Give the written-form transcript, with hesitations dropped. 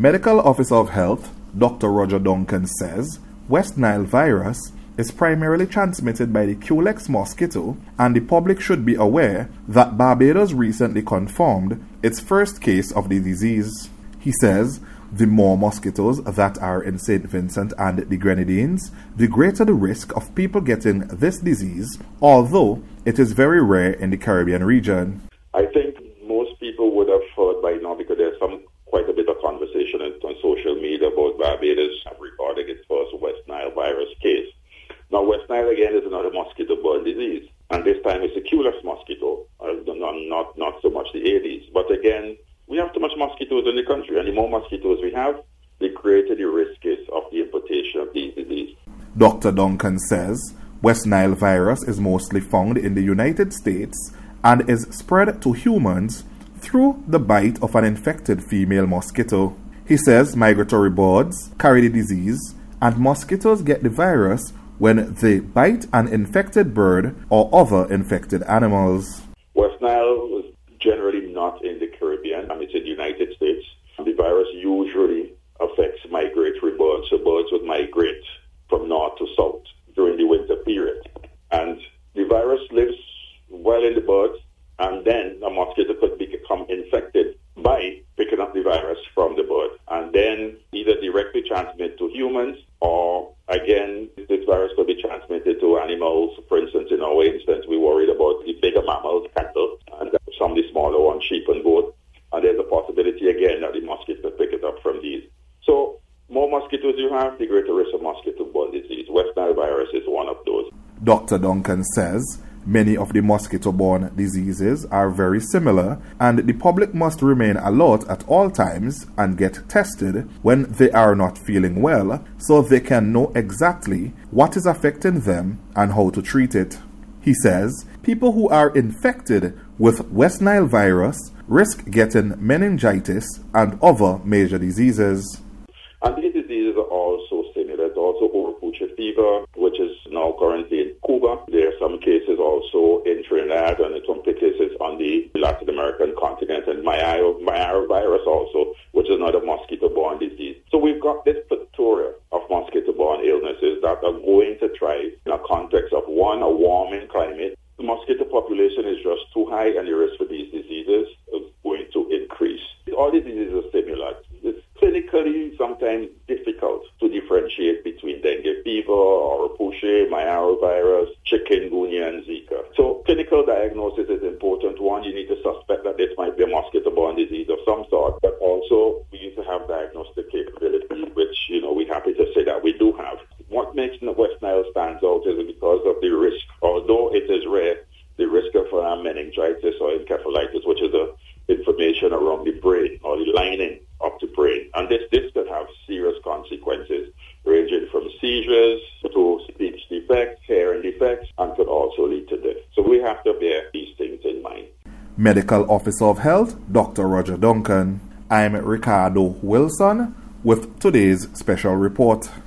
Medical Officer of Health, Dr. Roger Duncan says West Nile virus is primarily transmitted by the Culex mosquito, and the public should be aware that Barbados recently confirmed its first case of the disease. He says the more mosquitoes that are in St. Vincent and the Grenadines, the greater the risk of people getting this disease, although it is very rare in the Caribbean region. I think most people would have heard by now, because there's quite a bit of conversation on social media about Barbados recording its first West Nile virus case. Now, West Nile, again, is another mosquito-borne disease, and this time it's a Culex mosquito, not so much the Aedes. But again, we have too much mosquitoes in the country, and the more mosquitoes we have, the greater the risk is of the importation of these diseases. Dr. Duncan says West Nile virus is mostly found in the United States and is spread to humans through the bite of an infected female mosquito. He says migratory birds carry the disease, and mosquitoes get the virus when they bite an infected bird or other infected animals. West Nile was generally not in the Caribbean, and it's in the United States. The virus usually affects migratory birds, so birds would migrate from north to south during the winter period. And the virus lives well in the birds, and then a mosquito could become infected by picking up the virus from the bird, and then either directly transmit to humans, or again, this virus could be transmitted to animals. For instance, in our instance, we worried about the bigger mammals, cattle, and some of the smaller ones, sheep and goat. And there's a possibility again that the mosquito could pick it up from these. So, more mosquitoes you have, the greater risk of mosquito-borne disease. West Nile virus is one of those. Dr. Duncan says many of the mosquito-borne diseases are very similar, and the public must remain alert at all times and get tested when they are not feeling well, so they can know exactly what is affecting them and how to treat it. He says people who are infected with West Nile virus risk getting meningitis and other major diseases. And these diseases are also similar. It's also Oropouche fever, which is now currently in Cuba. There are some cases also in Trinidad, and in some cases on the Latin American continent, and Mayaro virus also, which is another mosquito-borne disease. So we've got this plethora of mosquito-borne illnesses that are going to thrive in a context of, one, a warming climate. The mosquito population is just too high, and the risk for these diseases is going to increase. All these diseases are similar. It's clinically sometimes difficult to differentiate between dengue fever, Oropouche, Mayaro virus, chikungunya, and Zika. So clinical diagnosis is important. One, you need to suspect that this might be a mosquito-borne disease of some sort, but also we need to have diagnostic capability, which, we're happy to say that we do have. What makes West Nile stands out is because of the risk. Although it is rare, the risk of meningitis or encephalitis, which is the inflammation around the brain or the lining of the brain. And this could have serious consequences, ranging from seizures to speech defects, hearing defects, and could also lead to death. So we have to bear these things in mind. Medical Officer of Health, Dr. Roger Duncan. I'm Ricardo Wilson with today's special report.